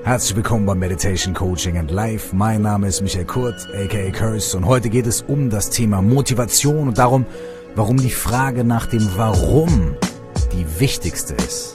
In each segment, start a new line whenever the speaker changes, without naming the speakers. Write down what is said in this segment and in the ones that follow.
Herzlich willkommen bei Meditation Coaching and Life. Mein Name ist Michael Kurt, aka Curse, und heute geht es um das Thema Motivation und darum, warum die Frage nach dem Warum die wichtigste ist.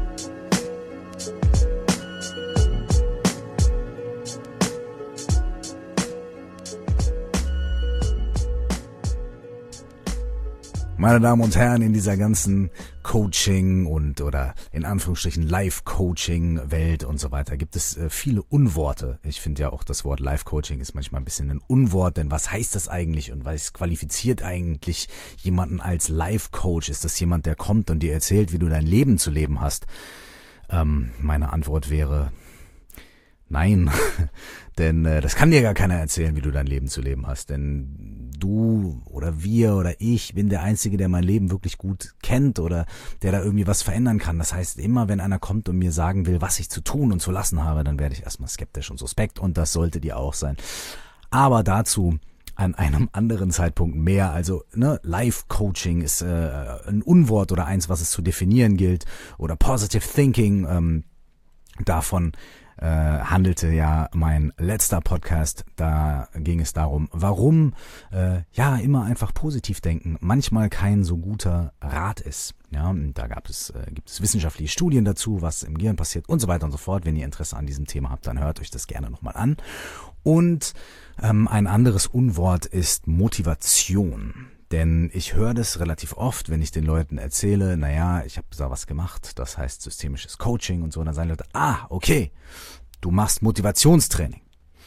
Meine Damen und Herren, in dieser ganzen Coaching oder in Anführungsstrichen Life-Coaching-Welt und so weiter gibt es viele Unworte. Ich finde ja auch, das Wort Life-Coaching ist manchmal ein bisschen ein Unwort, denn was heißt das eigentlich und was qualifiziert eigentlich jemanden als Life-Coach? Ist das jemand, der kommt und dir erzählt, wie du dein Leben zu leben hast? Meine Antwort wäre nein, denn das kann dir gar keiner erzählen, wie du dein Leben zu leben hast, denn du oder wir oder ich bin der Einzige, der mein Leben wirklich gut kennt oder der da irgendwie was verändern kann. Das heißt, immer wenn einer kommt und mir sagen will, was ich zu tun und zu lassen habe, dann werde ich erstmal skeptisch und suspekt und das sollte dir auch sein. Aber dazu an einem anderen Zeitpunkt mehr. Also Life-Coaching ist ein Unwort oder eins, was es zu definieren gilt, oder Positive Thinking, davon handelte ja mein letzter Podcast. Da ging es darum, warum immer einfach positiv denken manchmal kein so guter Rat ist. Ja, da gibt es wissenschaftliche Studien dazu, was im Gehirn passiert und so weiter und so fort. Wenn ihr Interesse an diesem Thema habt, dann hört euch das gerne nochmal an. Und ein anderes Unwort ist Motivation. Denn ich höre das relativ oft, wenn ich den Leuten erzähle, ich habe da was gemacht, das heißt systemisches Coaching und so, und dann sagen Leute, okay, du machst Motivationstraining.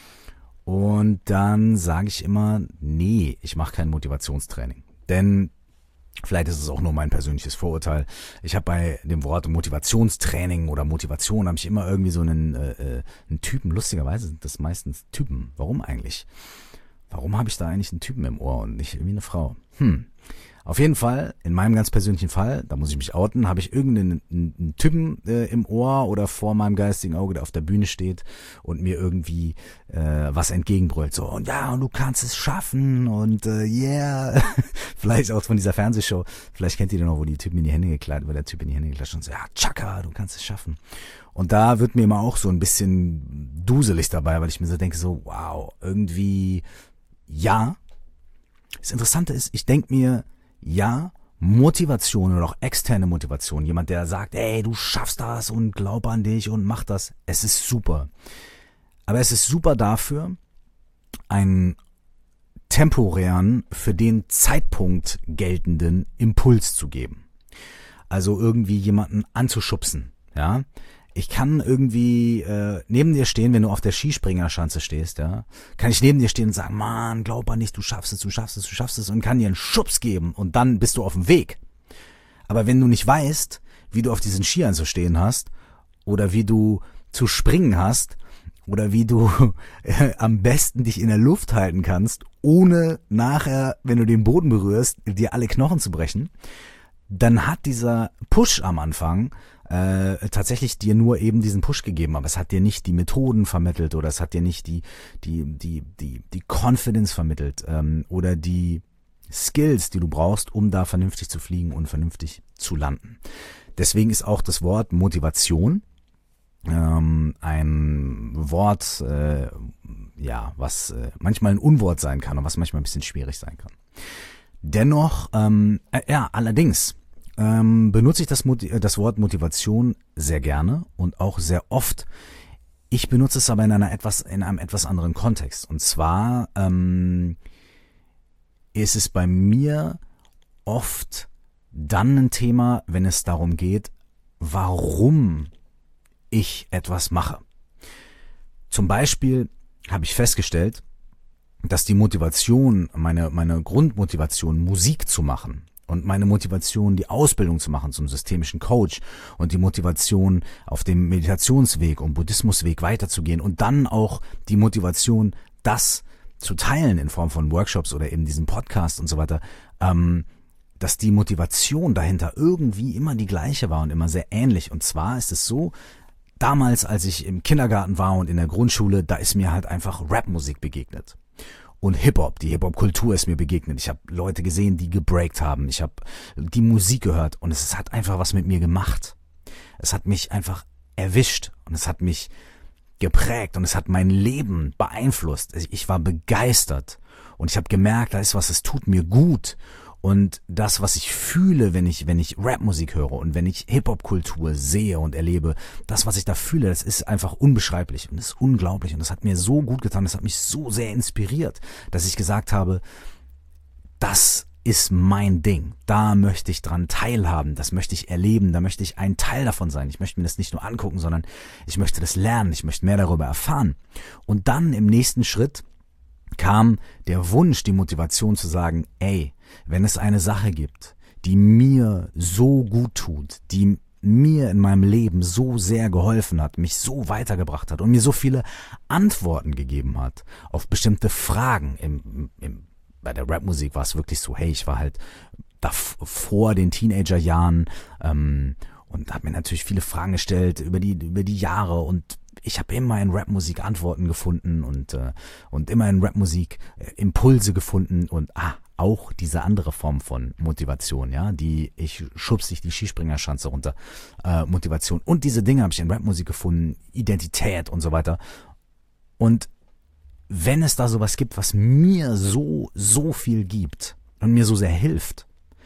Und dann sage ich immer, nee, ich mache kein Motivationstraining. Denn vielleicht ist es auch nur mein persönliches Vorurteil. Ich habe bei dem Wort Motivationstraining oder Motivation habe ich immer irgendwie so einen Typen, lustigerweise sind das meistens Typen. Warum eigentlich? Warum habe ich da eigentlich einen Typen im Ohr und nicht irgendwie eine Frau? Auf jeden Fall, in meinem ganz persönlichen Fall, da muss ich mich outen, habe ich irgendeinen Typen im Ohr oder vor meinem geistigen Auge, der auf der Bühne steht und mir irgendwie was entgegenbrüllt. So, und du kannst es schaffen und yeah. Vielleicht auch von dieser Fernsehshow. Vielleicht kennt ihr den noch, wo der Typ in die Hände geklatscht und so, Chaka, du kannst es schaffen. Und da wird mir immer auch so ein bisschen duselig dabei, weil ich mir so denke, so, wow, irgendwie, ja. Das Interessante ist, ich denke mir, ja, Motivation oder auch externe Motivation, jemand, der sagt, ey, du schaffst das und glaub an dich und mach das, es ist super. Aber es ist super dafür, einen temporären, für den Zeitpunkt geltenden Impuls zu geben. Also irgendwie jemanden anzuschubsen, ja. Ich kann irgendwie neben dir stehen, wenn du auf der Skispringerschanze stehst, ja, kann ich neben dir stehen und sagen, Mann, glaub an dich, du schaffst es und kann dir einen Schubs geben und dann bist du auf dem Weg. Aber wenn du nicht weißt, wie du auf diesen Skiern zu stehen hast oder wie du zu springen hast oder wie du am besten dich in der Luft halten kannst, ohne nachher, wenn du den Boden berührst, dir alle Knochen zu brechen, dann hat dieser Push am Anfang tatsächlich dir nur eben diesen Push gegeben, aber es hat dir nicht die Methoden vermittelt oder es hat dir nicht die Confidence vermittelt oder die Skills, die du brauchst, um da vernünftig zu fliegen und vernünftig zu landen. Deswegen ist auch das Wort Motivation ein Wort, was manchmal ein Unwort sein kann und was manchmal ein bisschen schwierig sein kann. Dennoch, allerdings benutze ich das Wort Motivation sehr gerne und auch sehr oft. Ich benutze es aber in einem etwas anderen Kontext. Und zwar ist es bei mir oft dann ein Thema, wenn es darum geht, warum ich etwas mache. Zum Beispiel habe ich festgestellt, dass die Motivation, meine Grundmotivation, Musik zu machen, und meine Motivation, die Ausbildung zu machen zum systemischen Coach und die Motivation, auf dem Meditationsweg und Buddhismusweg weiterzugehen und dann auch die Motivation, das zu teilen in Form von Workshops oder eben diesem Podcast und so weiter, dass die Motivation dahinter irgendwie immer die gleiche war und immer sehr ähnlich. Und zwar ist es so, damals, als ich im Kindergarten war und in der Grundschule, da ist mir halt einfach Rapmusik begegnet. Und Hip-Hop, die Hip-Hop-Kultur ist mir begegnet. Ich habe Leute gesehen, die gebreakt haben. Ich habe die Musik gehört und es hat einfach was mit mir gemacht. Es hat mich einfach erwischt und es hat mich geprägt und es hat mein Leben beeinflusst. Ich war begeistert und ich habe gemerkt, da ist was, es tut mir gut. Und das, was ich fühle, wenn ich Rapmusik höre und wenn ich Hip-Hop-Kultur sehe und erlebe, das, was ich da fühle, das ist einfach unbeschreiblich und das ist unglaublich und das hat mir so gut getan, das hat mich so sehr inspiriert, dass ich gesagt habe, das ist mein Ding, da möchte ich dran teilhaben, das möchte ich erleben, da möchte ich ein Teil davon sein. Ich möchte mir das nicht nur angucken, sondern ich möchte das lernen, ich möchte mehr darüber erfahren. Und dann im nächsten Schritt kam der Wunsch, die Motivation zu sagen, ey, wenn es eine Sache gibt, die mir so gut tut, die mir in meinem Leben so sehr geholfen hat, mich so weitergebracht hat und mir so viele Antworten gegeben hat auf bestimmte Fragen. Bei der Rapmusik war es wirklich so, hey, ich war halt vor den Teenagerjahren und habe mir natürlich viele Fragen gestellt über die Jahre und ich habe immer in Rapmusik Antworten gefunden und immer in Rapmusik Impulse gefunden und auch diese andere Form von Motivation, ja, ich schubst dich die Skispringerschanze runter, Motivation und diese Dinge habe ich in Rapmusik gefunden, Identität und so weiter. Und wenn es da sowas gibt, was mir so viel gibt und mir so sehr hilft,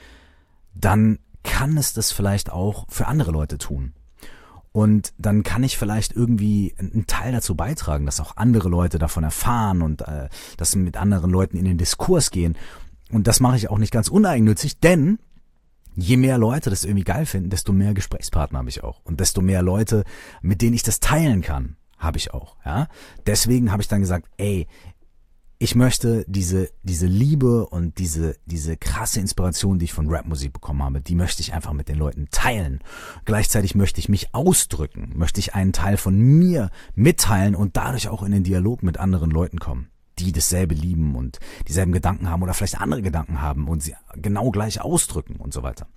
dann kann es das vielleicht auch für andere Leute tun. Und dann kann ich vielleicht irgendwie einen Teil dazu beitragen, dass auch andere Leute davon erfahren und dass sie mit anderen Leuten in den Diskurs gehen. Und das mache ich auch nicht ganz uneigennützig, denn je mehr Leute das irgendwie geil finden, desto mehr Gesprächspartner habe ich auch. Und desto mehr Leute, mit denen ich das teilen kann, habe ich auch. Ja? Deswegen habe ich dann gesagt, ey, ich möchte diese Liebe und diese krasse Inspiration, die ich von Rapmusik bekommen habe, die möchte ich einfach mit den Leuten teilen. Gleichzeitig möchte ich mich ausdrücken, möchte ich einen Teil von mir mitteilen und dadurch auch in den Dialog mit anderen Leuten kommen, die dasselbe lieben und dieselben Gedanken haben oder vielleicht andere Gedanken haben und sie genau gleich ausdrücken und so weiter.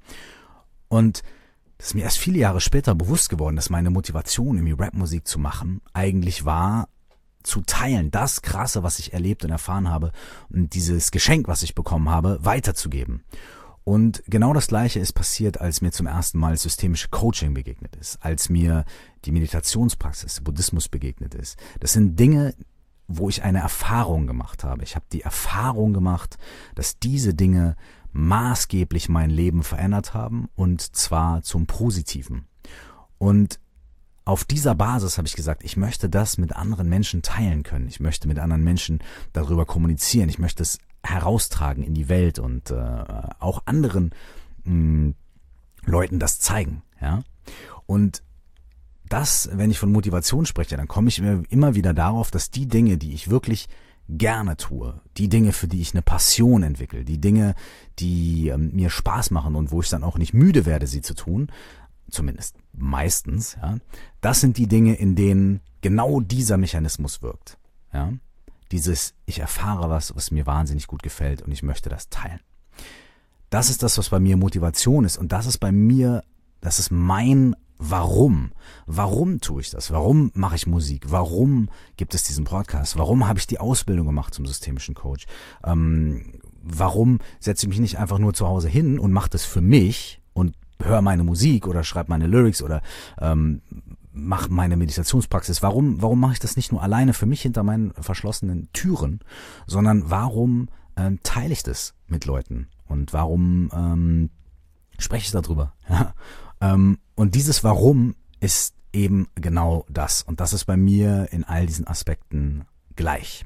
Und das ist mir erst viele Jahre später bewusst geworden, dass meine Motivation, irgendwie Rapmusik zu machen, eigentlich war, zu teilen, das Krasse, was ich erlebt und erfahren habe und dieses Geschenk, was ich bekommen habe, weiterzugeben. Und genau das Gleiche ist passiert, als mir zum ersten Mal systemische Coaching begegnet ist, als mir die Meditationspraxis, Buddhismus begegnet ist. Das sind Dinge, wo ich eine Erfahrung gemacht habe. Ich habe die Erfahrung gemacht, dass diese Dinge maßgeblich mein Leben verändert haben und zwar zum Positiven. Und auf dieser Basis habe ich gesagt, ich möchte das mit anderen Menschen teilen können. Ich möchte mit anderen Menschen darüber kommunizieren. Ich möchte es heraustragen in die Welt und auch anderen Leuten das zeigen. Ja? Und das, wenn ich von Motivation spreche, dann komme ich immer wieder darauf, dass die Dinge, die ich wirklich gerne tue, die Dinge, für die ich eine Passion entwickle, die Dinge, die mir Spaß machen und wo ich dann auch nicht müde werde, sie zu tun, zumindest meistens, ja, das sind die Dinge, in denen genau dieser Mechanismus wirkt. Ja? Ich erfahre was mir wahnsinnig gut gefällt und ich möchte das teilen. Das ist das, was bei mir Motivation ist und das ist mein Warum. Warum tue ich das? Warum mache ich Musik? Warum gibt es diesen Podcast? Warum habe ich die Ausbildung gemacht zum systemischen Coach? Warum setze ich mich nicht einfach nur zu Hause hin und mache das für mich und höre meine Musik oder schreibe meine Lyrics oder mache meine Meditationspraxis. Warum mache ich das nicht nur alleine für mich hinter meinen verschlossenen Türen, sondern warum teile ich das mit Leuten und warum spreche ich darüber? Ja? Und dieses Warum ist eben genau das. Und das ist bei mir in all diesen Aspekten gleich.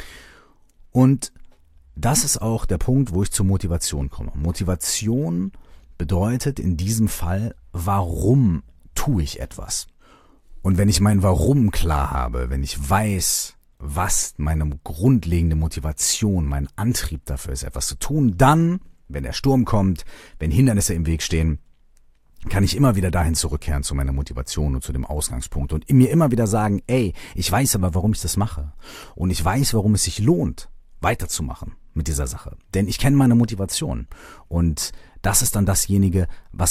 Und das ist auch der Punkt, wo ich zur Motivation komme. Motivation bedeutet in diesem Fall, warum tue ich etwas? Und wenn ich mein Warum klar habe, wenn ich weiß, was meine grundlegende Motivation, mein Antrieb dafür ist, etwas zu tun, dann, wenn der Sturm kommt, wenn Hindernisse im Weg stehen, kann ich immer wieder dahin zurückkehren zu meiner Motivation und zu dem Ausgangspunkt und mir immer wieder sagen, ey, ich weiß aber, warum ich das mache. Und ich weiß, warum es sich lohnt, weiterzumachen mit dieser Sache. Denn ich kenne meine Motivation. Und das ist dann dasjenige,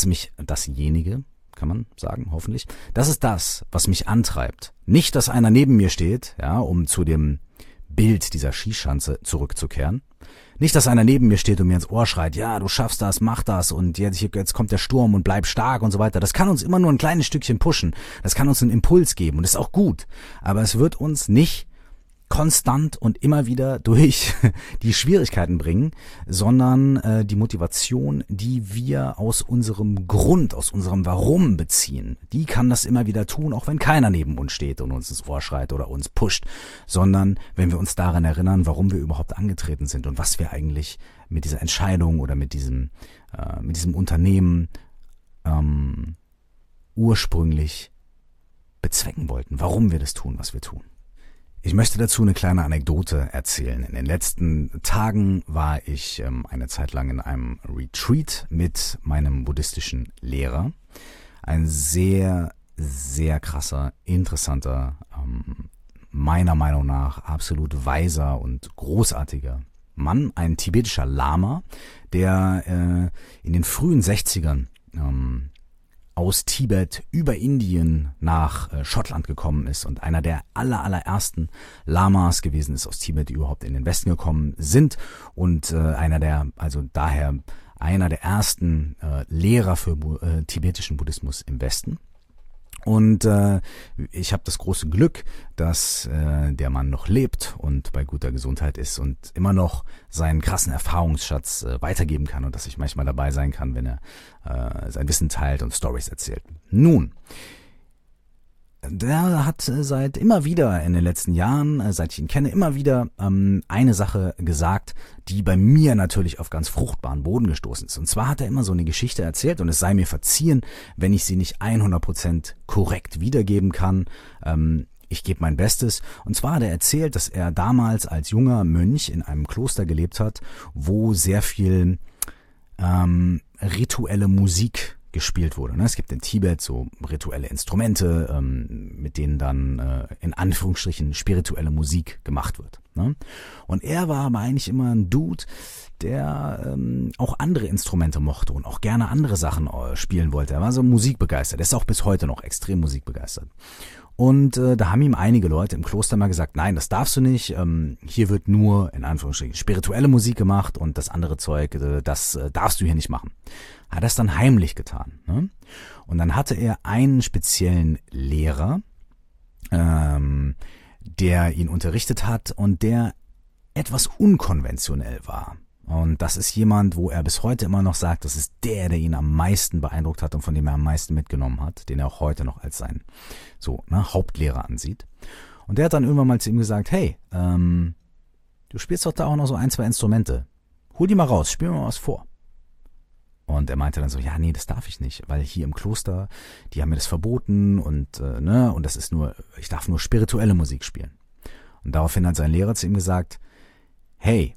kann man sagen, hoffentlich, das ist das, was mich antreibt. Nicht, dass einer neben mir steht, ja, um zu dem Bild dieser Skischanze zurückzukehren. Nicht, dass einer neben mir steht und mir ins Ohr schreit, ja, du schaffst das, mach das und jetzt kommt der Sturm und bleib stark und so weiter. Das kann uns immer nur ein kleines Stückchen pushen. Das kann uns einen Impuls geben und das ist auch gut. Aber es wird uns nicht konstant und immer wieder durch die Schwierigkeiten bringen, sondern die Motivation, die wir aus unserem Grund, aus unserem Warum beziehen, die kann das immer wieder tun, auch wenn keiner neben uns steht und uns ins Ohr schreit oder uns pusht, sondern wenn wir uns daran erinnern, warum wir überhaupt angetreten sind und was wir eigentlich mit dieser Entscheidung oder mit diesem Unternehmen ursprünglich bezwecken wollten, warum wir das tun, was wir tun. Ich möchte dazu eine kleine Anekdote erzählen. In den letzten Tagen war ich eine Zeit lang in einem Retreat mit meinem buddhistischen Lehrer. Ein sehr, sehr krasser, interessanter, meiner Meinung nach absolut weiser und großartiger Mann, ein tibetischer Lama, der in den frühen 60ern aus Tibet über Indien nach Schottland gekommen ist und einer der allerersten Lamas gewesen ist aus Tibet, die überhaupt in den Westen gekommen sind und einer der ersten Lehrer für tibetischen Buddhismus im Westen. Und ich habe das große Glück, dass der Mann noch lebt und bei guter Gesundheit ist und immer noch seinen krassen Erfahrungsschatz weitergeben kann und dass ich manchmal dabei sein kann, wenn er sein Wissen teilt und Storys erzählt. Nun, der hat immer wieder in den letzten Jahren, seit ich ihn kenne, immer wieder eine Sache gesagt, die bei mir natürlich auf ganz fruchtbaren Boden gestoßen ist. Und zwar hat er immer so eine Geschichte erzählt und es sei mir verziehen, wenn ich sie nicht 100% korrekt wiedergeben kann. Ich gebe mein Bestes. Und zwar hat er erzählt, dass er damals als junger Mönch in einem Kloster gelebt hat, wo sehr viel rituelle Musik gespielt wurde. Es gibt in Tibet so rituelle Instrumente, mit denen dann in Anführungsstrichen spirituelle Musik gemacht wird. Und er war aber eigentlich immer ein Dude, der auch andere Instrumente mochte und auch gerne andere Sachen spielen wollte. Er war so musikbegeistert. Er ist auch bis heute noch extrem musikbegeistert. Und da haben ihm einige Leute im Kloster mal gesagt, nein, das darfst du nicht. Hier wird nur, in Anführungsstrichen, spirituelle Musik gemacht und das andere Zeug, das darfst du hier nicht machen. Hat das dann heimlich getan. Ne? Und dann hatte er einen speziellen Lehrer, der ihn unterrichtet hat und der etwas unkonventionell war. Und das ist jemand, wo er bis heute immer noch sagt, das ist der ihn am meisten beeindruckt hat und von dem er am meisten mitgenommen hat, den er auch heute noch als seinen Hauptlehrer ansieht. Und der hat dann irgendwann mal zu ihm gesagt, hey, du spielst doch da auch noch so 1, 2 Instrumente. Hol die mal raus, spiel mir mal was vor. Und er meinte dann so, ja, nee, das darf ich nicht, weil hier im Kloster, die haben mir das verboten und das ist ich darf nur spirituelle Musik spielen. Und daraufhin hat sein Lehrer zu ihm gesagt, hey,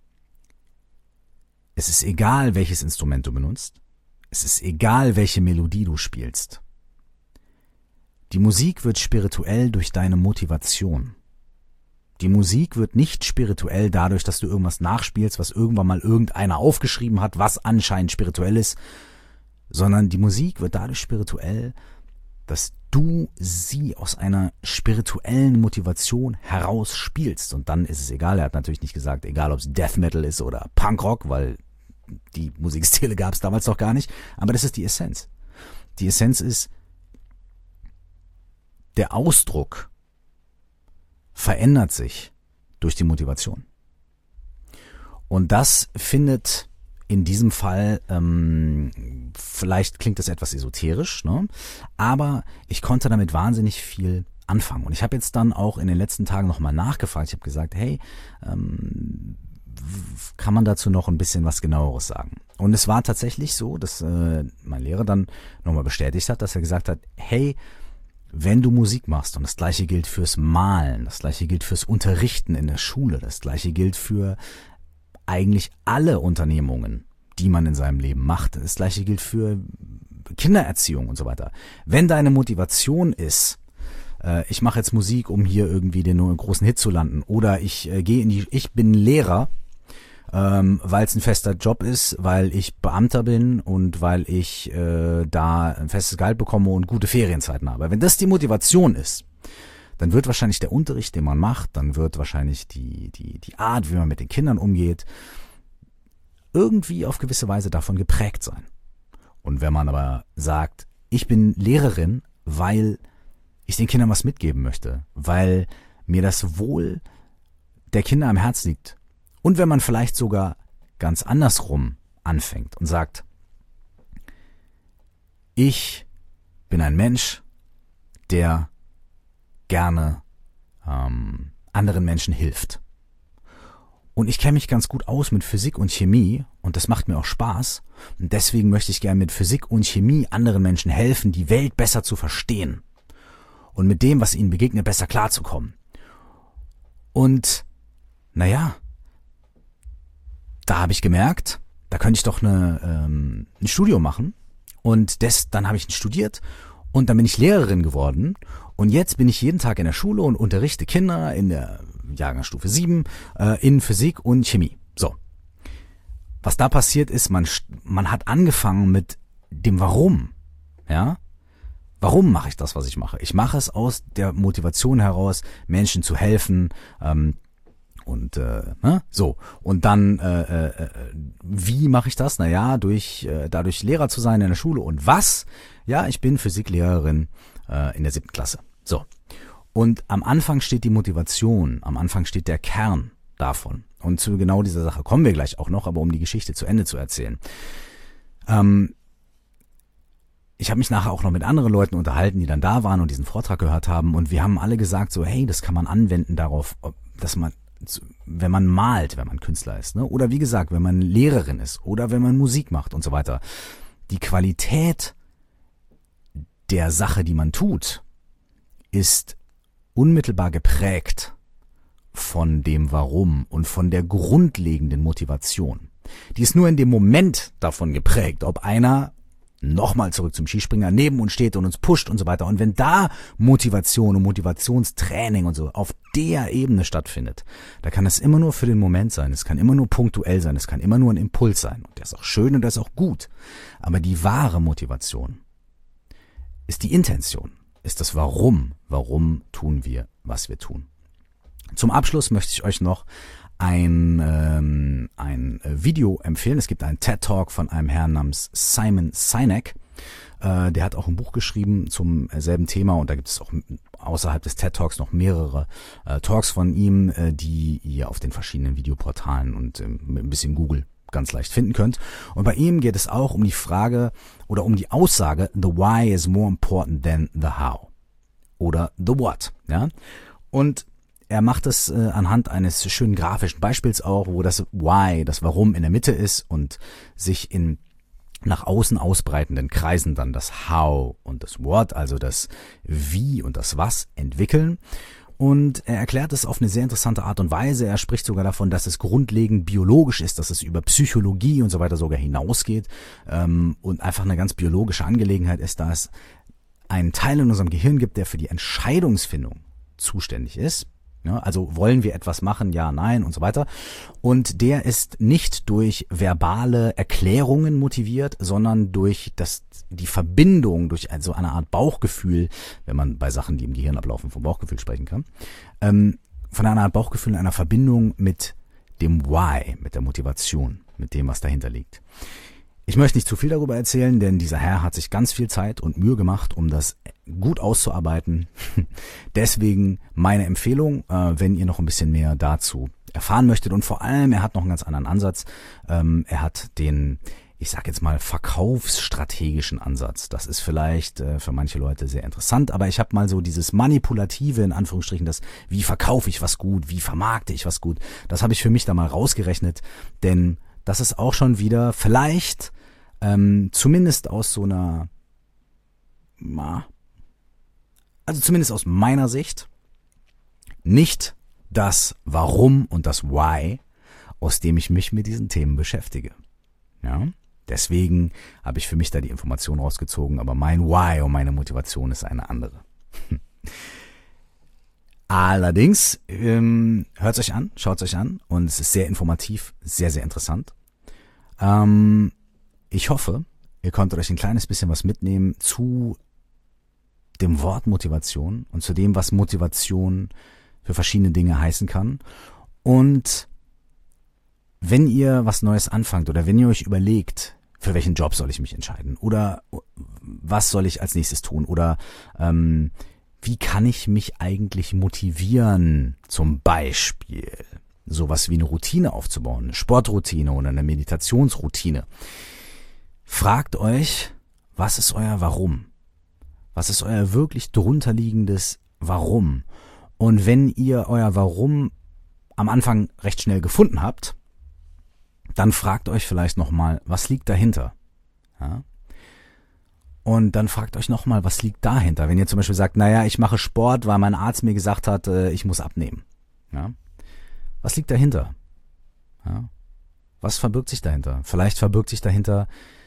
es ist egal, welches Instrument du benutzt. Es ist egal, welche Melodie du spielst. Die Musik wird spirituell durch deine Motivation. Die Musik wird nicht spirituell dadurch, dass du irgendwas nachspielst, was irgendwann mal irgendeiner aufgeschrieben hat, was anscheinend spirituell ist, sondern die Musik wird dadurch spirituell, dass du sie aus einer spirituellen Motivation heraus spielst. Und dann ist es egal, er hat natürlich nicht gesagt, egal ob es Death Metal ist oder Punkrock, weil die Musikstile gab es damals noch gar nicht, aber das ist die Essenz. Die Essenz ist, der Ausdruck verändert sich durch die Motivation. Und das findet in diesem Fall, vielleicht klingt das etwas esoterisch, ne? Aber ich konnte damit wahnsinnig viel anfangen. Und ich habe jetzt dann auch in den letzten Tagen nochmal nachgefragt. Ich habe gesagt, hey, kann man dazu noch ein bisschen was Genaueres sagen? Und es war tatsächlich so, dass mein Lehrer dann nochmal bestätigt hat, dass er gesagt hat, hey, wenn du Musik machst, und das Gleiche gilt fürs Malen, das Gleiche gilt fürs Unterrichten in der Schule, das Gleiche gilt für eigentlich alle Unternehmungen, die man in seinem Leben macht, das Gleiche gilt für Kindererziehung und so weiter. Wenn deine Motivation ist, ich mache jetzt Musik, um hier irgendwie den großen Hit zu landen, oder ich bin Lehrer, weil es ein fester Job ist, weil ich Beamter bin und weil ich da ein festes Gehalt bekomme und gute Ferienzeiten habe. Wenn das die Motivation ist, dann wird wahrscheinlich der Unterricht, den man macht, dann wird wahrscheinlich die Art, wie man mit den Kindern umgeht, irgendwie auf gewisse Weise davon geprägt sein. Und wenn man aber sagt, ich bin Lehrerin, weil ich den Kindern was mitgeben möchte, weil mir das Wohl der Kinder am Herz liegt, und wenn man vielleicht sogar ganz andersrum anfängt und sagt, ich bin ein Mensch, der gerne anderen Menschen hilft. Und ich kenne mich ganz gut aus mit Physik und Chemie und das macht mir auch Spaß. Und deswegen möchte ich gerne mit Physik und Chemie anderen Menschen helfen, die Welt besser zu verstehen und mit dem, was ihnen begegnet, besser klarzukommen. Und naja, da habe ich gemerkt, da könnte ich doch ein Studium machen. Und dann habe ich studiert und dann bin ich Lehrerin geworden. Und jetzt bin ich jeden Tag in der Schule und unterrichte Kinder in der Jahrgangsstufe 7 in Physik und Chemie. So. Was da passiert ist, man hat angefangen mit dem Warum. Ja? Warum mache ich das, was ich mache? Ich mache es aus der Motivation heraus, Menschen zu helfen, so. Und dann, wie mache ich das? Naja, dadurch Lehrer zu sein in der Schule. Und was? Ja, ich bin Physiklehrerin in der 7. Klasse. So. Und am Anfang steht die Motivation, am Anfang steht der Kern davon. Und zu genau dieser Sache kommen wir gleich auch noch, aber um die Geschichte zu Ende zu erzählen. Ich habe mich nachher auch noch mit anderen Leuten unterhalten, die dann da waren und diesen Vortrag gehört haben. Und wir haben alle gesagt so, hey, das kann man anwenden darauf, dass man, wenn man malt, wenn man Künstler ist, ne? Oder wie gesagt, wenn man Lehrerin ist oder wenn man Musik macht und so weiter. Die Qualität der Sache, die man tut, ist unmittelbar geprägt von dem Warum und von der grundlegenden Motivation. Die ist nur in dem Moment davon geprägt, ob einer nochmal zurück zum Skispringer neben uns steht und uns pusht und so weiter. Und wenn da Motivation und Motivationstraining und so auf der Ebene stattfindet, da kann es immer nur für den Moment sein, es kann immer nur punktuell sein, es kann immer nur ein Impuls sein. Und der ist auch schön und der ist auch gut. Aber die wahre Motivation ist die Intention, ist das Warum. Warum tun wir, was wir tun? Zum Abschluss möchte ich euch noch ein Video empfehlen. Es gibt einen TED-Talk von einem Herrn namens Simon Sinek. Der hat auch ein Buch geschrieben zum selben Thema und da gibt es auch außerhalb des TED-Talks noch mehrere Talks von ihm, die ihr auf den verschiedenen Videoportalen und mit ein bisschen Google ganz leicht finden könnt. Und bei ihm geht es auch um die Frage oder um die Aussage, the why is more important than the how. Oder the what. Ja? Und er macht es anhand eines schönen grafischen Beispiels auch, wo das Why, das Warum in der Mitte ist und sich in nach außen ausbreitenden Kreisen dann das How und das What, also das Wie und das Was entwickeln. Und er erklärt es auf eine sehr interessante Art und Weise. Er spricht sogar davon, dass es grundlegend biologisch ist, dass es über Psychologie und so weiter sogar hinausgeht und einfach eine ganz biologische Angelegenheit ist, da es einen Teil in unserem Gehirn gibt, der für die Entscheidungsfindung zuständig ist. Ja, also wollen wir etwas machen, ja, nein und so weiter. Und der ist nicht durch verbale Erklärungen motiviert, sondern durch die Verbindung, durch also eine Art Bauchgefühl, wenn man bei Sachen, die im Gehirn ablaufen, vom Bauchgefühl sprechen kann, von einer Art Bauchgefühl, einer Verbindung mit dem Why, mit der Motivation, mit dem, was dahinter liegt. Ich möchte nicht zu viel darüber erzählen, denn dieser Herr hat sich ganz viel Zeit und Mühe gemacht, um das gut auszuarbeiten. Deswegen meine Empfehlung, wenn ihr noch ein bisschen mehr dazu erfahren möchtet. Und vor allem, er hat noch einen ganz anderen Ansatz. Er hat den, ich sag jetzt mal, verkaufsstrategischen Ansatz. Das ist vielleicht für manche Leute sehr interessant, aber ich habe mal so dieses manipulative, in Anführungsstrichen, das, wie verkaufe ich was gut, wie vermarkte ich was gut, das habe ich für mich da mal rausgerechnet, denn das ist auch schon wieder vielleicht zumindest aus so einer, also zumindest aus meiner Sicht, nicht das Warum und das Why, aus dem ich mich mit diesen Themen beschäftige. Ja? Deswegen habe ich für mich da die Information rausgezogen, aber mein Why und meine Motivation ist eine andere. Allerdings, hört es euch an, schaut es euch an und es ist sehr informativ, sehr, sehr interessant. Ich hoffe, ihr konntet euch ein kleines bisschen was mitnehmen zu dem Wort Motivation und zu dem, was Motivation für verschiedene Dinge heißen kann. Und wenn ihr was Neues anfangt oder wenn ihr euch überlegt, für welchen Job soll ich mich entscheiden oder was soll ich als nächstes tun oder wie kann ich mich eigentlich motivieren, zum Beispiel sowas wie eine Routine aufzubauen, eine Sportroutine oder eine Meditationsroutine. Fragt euch, was ist euer Warum? Was ist euer wirklich drunterliegendes Warum? Und wenn ihr euer Warum am Anfang recht schnell gefunden habt, dann fragt euch vielleicht nochmal, was liegt dahinter? Ja? Und dann fragt euch nochmal, was liegt dahinter? Wenn ihr zum Beispiel sagt, naja, ich mache Sport, weil mein Arzt mir gesagt hat, ich muss abnehmen. Ja? Was liegt dahinter? Ja? Was verbirgt sich dahinter? Vielleicht verbirgt sich dahinter,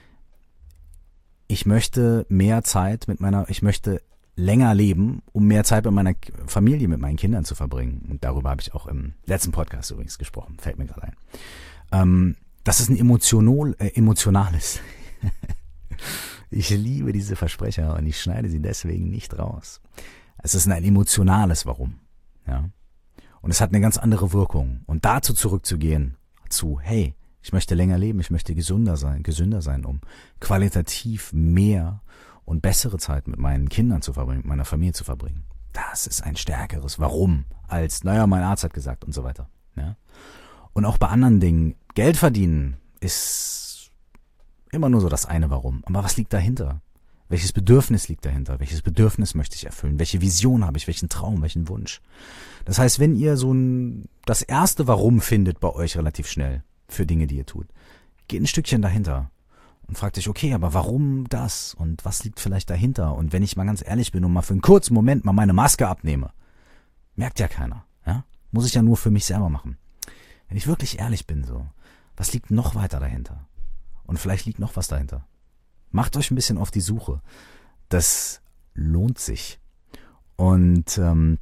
ich möchte ich möchte länger leben, um mehr Zeit mit meiner Familie, mit meinen Kindern zu verbringen. Und darüber habe ich auch im letzten Podcast übrigens gesprochen, fällt mir gerade ein. Das ist ein emotionales. Ich liebe diese Versprecher und ich schneide sie deswegen nicht raus. Es ist ein emotionales Warum. Ja? Und es hat eine ganz andere Wirkung. Und dazu zurückzugehen, hey, ich möchte länger leben, ich möchte gesünder sein, um qualitativ mehr und bessere Zeit mit meinen Kindern zu verbringen, mit meiner Familie zu verbringen. Das ist ein stärkeres Warum als, naja, mein Arzt hat gesagt und so weiter. Ja? Und auch bei anderen Dingen, Geld verdienen ist immer nur so das eine Warum. Aber was liegt dahinter? Welches Bedürfnis liegt dahinter? Welches Bedürfnis möchte ich erfüllen? Welche Vision habe ich? Welchen Traum? Welchen Wunsch? Das heißt, wenn ihr das erste Warum findet bei euch relativ schnell für Dinge, die ihr tut, geht ein Stückchen dahinter und fragt euch, okay, aber warum das? Und was liegt vielleicht dahinter? Und wenn ich mal ganz ehrlich bin und mal für einen kurzen Moment mal meine Maske abnehme, merkt ja keiner. Ja? Muss ich ja nur für mich selber machen. Wenn ich wirklich ehrlich bin, was liegt noch weiter dahinter? Und vielleicht liegt noch was dahinter. Macht euch ein bisschen auf die Suche. Das lohnt sich. Und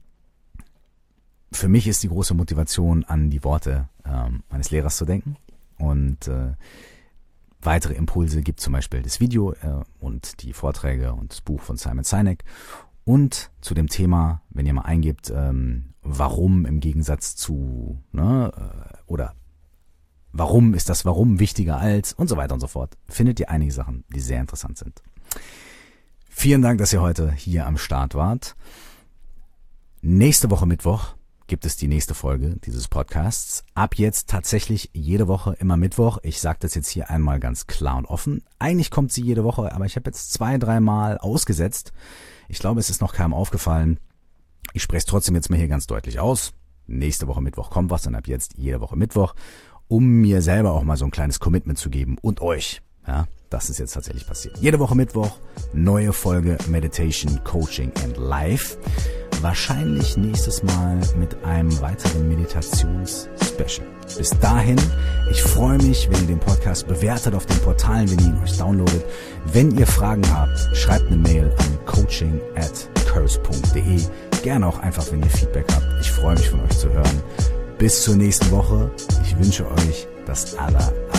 für mich ist die große Motivation, an die Worte meines Lehrers zu denken. Und weitere Impulse gibt zum Beispiel das Video und die Vorträge und das Buch von Simon Sinek. Und zu dem Thema, wenn ihr mal eingibt, warum im Gegensatz zu, oder warum ist das Warum wichtiger als und so weiter und so fort, findet ihr einige Sachen, die sehr interessant sind. Vielen Dank, dass ihr heute hier am Start wart. Nächste Woche Mittwoch gibt es die nächste Folge dieses Podcasts. Ab jetzt tatsächlich jede Woche, immer Mittwoch. Ich sage das jetzt hier einmal ganz klar und offen. Eigentlich kommt sie jede Woche, aber ich habe jetzt 2-3 Mal ausgesetzt. Ich glaube, es ist noch keinem aufgefallen. Ich spreche es trotzdem jetzt mal hier ganz deutlich aus. Nächste Woche Mittwoch kommt was, dann ab jetzt jede Woche Mittwoch, um mir selber auch mal so ein kleines Commitment zu geben und euch. Ja, das ist jetzt tatsächlich passiert. Jede Woche Mittwoch, neue Folge Meditation, Coaching and Life. Wahrscheinlich nächstes Mal mit einem weiteren Meditations-Special. Bis dahin, ich freue mich, wenn ihr den Podcast bewertet auf den Portalen, wenn ihr ihn euch downloadet. Wenn ihr Fragen habt, schreibt eine Mail an coaching@curse.de. Gerne auch einfach, wenn ihr Feedback habt. Ich freue mich, von euch zu hören. Bis zur nächsten Woche. Ich wünsche euch das